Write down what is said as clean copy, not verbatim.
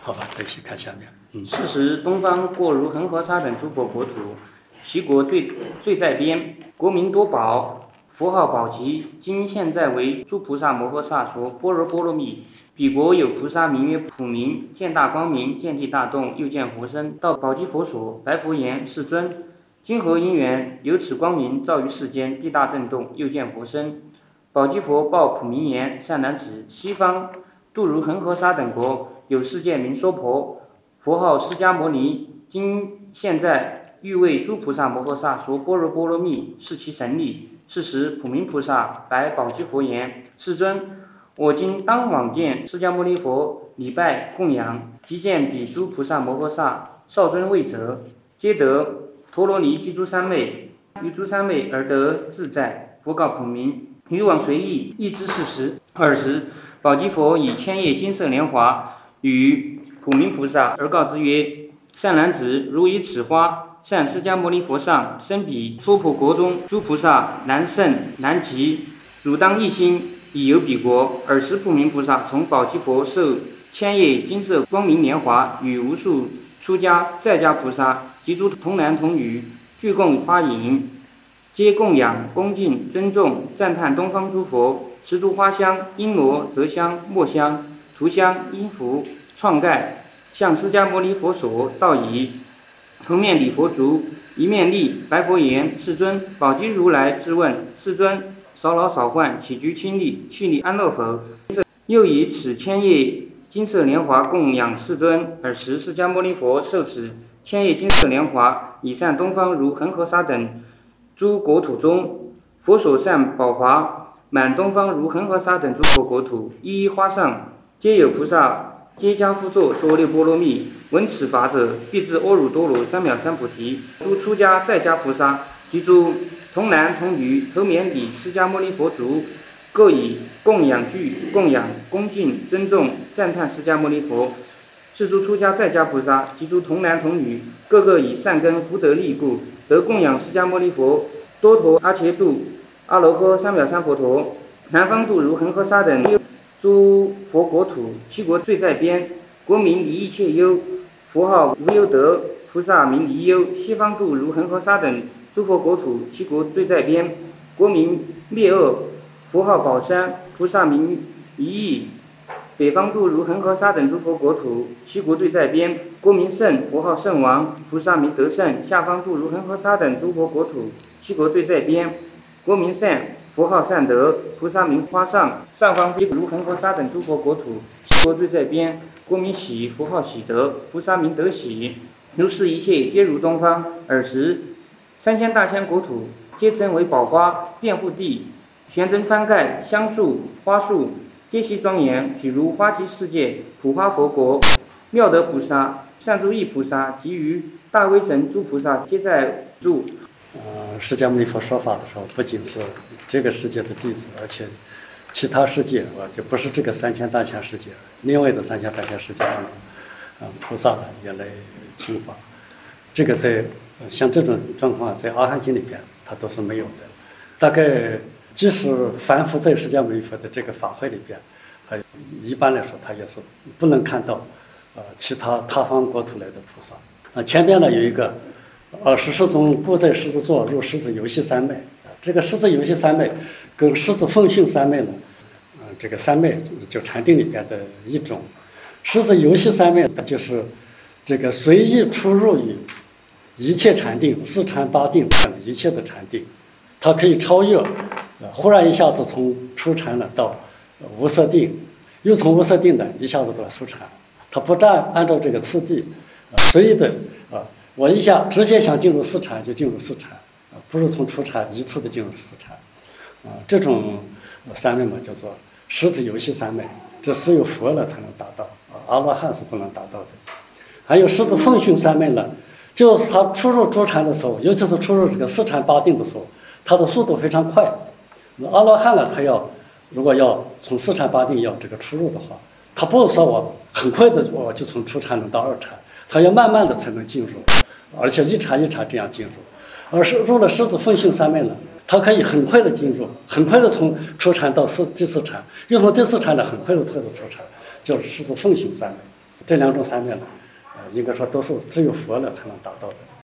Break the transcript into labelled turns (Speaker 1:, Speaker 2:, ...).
Speaker 1: 好吧，再去看下面。
Speaker 2: 是时东方过如恒河沙等诸佛国土，其国最在边，国民多宝，佛号宝吉。今现在为诸菩萨摩诃萨说般若波罗蜜。彼国有菩萨名曰普明，见大光明，见地大动，又见佛身，到宝积佛所，白佛言：世尊，今何因缘？有此光明照于世间，地大震动，又见佛身。宝积佛报普明言：善男子，西方度如恒河沙等国，有世界名娑婆，佛号释迦牟尼。今现在欲为诸菩萨摩诃萨说般若波罗蜜，是其神力。是时普明菩萨白宝积佛言：世尊，我今当往见释迦牟尼佛，礼拜供养，即见彼诸菩萨摩诃萨，少尊位者，皆得陀罗尼及诸三昧，于诸三昧而得自在。佛告普明：于往随意，亦知是时。尔时，宝积佛以千叶金色莲华与普明菩萨而告之曰：善男子，如以此花善释迦牟尼佛上，生彼娑婆国中诸菩萨难胜难及，汝当一心以游彼国。尔时普明菩萨从宝积佛受千叶金色光明莲华，与无数出家在家菩萨及诸童男童女俱共发引，皆供养恭敬尊重赞叹东方诸佛，持诸花香、璎珞、泽香、墨香、涂香、衣服、创盖，向释迦牟尼佛所道矣。头面礼佛足，一面立，白佛言：世尊，宝积如来之问。世尊，少老少患，起居清利，去利安乐否？又以此千叶金色莲华供养世尊。尔时释迦牟尼佛受此千叶金色莲华，以善东方如恒河沙等诸国土中，佛所善宝华满东方如恒河沙等诸佛国土，一一花上皆有菩萨皆家趺坐说六波罗蜜。闻此法者，必至阿耨多罗三藐三菩提。诸出家在家菩萨及诸童男童女头面礼释迦牟尼佛足，各以供养具供养恭敬尊重赞叹释迦牟尼佛。是诸出家在家菩萨及诸童男童女，个个以善根福德力故，得供养释迦牟尼佛。多陀阿伽度阿罗诃三藐三佛陀，南方度如恒河沙等诸佛国土，其国最在边，国民离一切忧，佛号无忧德，菩萨名离忧。西方度如恒河沙等诸佛国土，其国最在边，国民灭恶，佛号宝山，菩萨名一意。北方度如恒河沙等诸佛国土，其国最在边，国民胜，佛号圣王，菩萨名得胜。下方度如恒河沙等诸佛国土，其国最在边，国民善，佛号善德，菩萨名花上。上方如恒河沙等诸佛国土，其国最在边，国民喜，佛号喜德，菩萨名德喜。如是一切皆如东方。尔时3000大千国土，皆称为宝花，遍覆地，悬针翻盖，香树花树皆悉庄严，譬如花极世界，普花佛国，妙德菩萨、善诸意菩萨及于大威神诸菩萨皆在住。
Speaker 1: 释迦牟尼佛说法的时候，不仅是这个世界的弟子，而且其他世界就不是这个3000大千世界，另外的3000大千世界当中，菩萨呢也来听法。这个在像这种状况，在阿含经里边它都是没有的。大概即使凡夫在释迦牟尼佛的这个法会里边，一般来说他也是不能看到其他他方国土来的菩萨。前边呢有一个十世中故在狮子座入狮子游戏三昧。这个狮子游戏三昧跟狮子奉训三昧呢，这个三昧就禅定里边的一种。狮子游戏三昧就是这个随意出入于一切禅定、四禅八定等一切的禅定，它可以超越，忽然一下子从初禅了到无色定，又从无色定的一下子到初禅，它不按照这个次第，随意的我一下直接想进入四禅就进入四禅，不是从初禅一次的进入四禅，这种三昧嘛叫做狮子游戏三昧，这只有佛了才能达到，阿罗汉是不能达到的。还有狮子奉训三昧呢，就是他出入初禅的时候，尤其是出入这个四禅八定的时候，他的速度非常快。阿罗汉呢，他如果要从四禅八定要这个出入的话，他不是说我很快的我就从初禅能到二禅，他要慢慢的才能进入，而且一禅一禅这样进入。而是入了狮子奉训三昧呢，他可以很快的进入，很快的从初禅到第四禅，又从第四禅呢很快的退入初禅，叫狮子奉训三昧。 这两种三昧呢，应该说都是只有佛了才能达到的。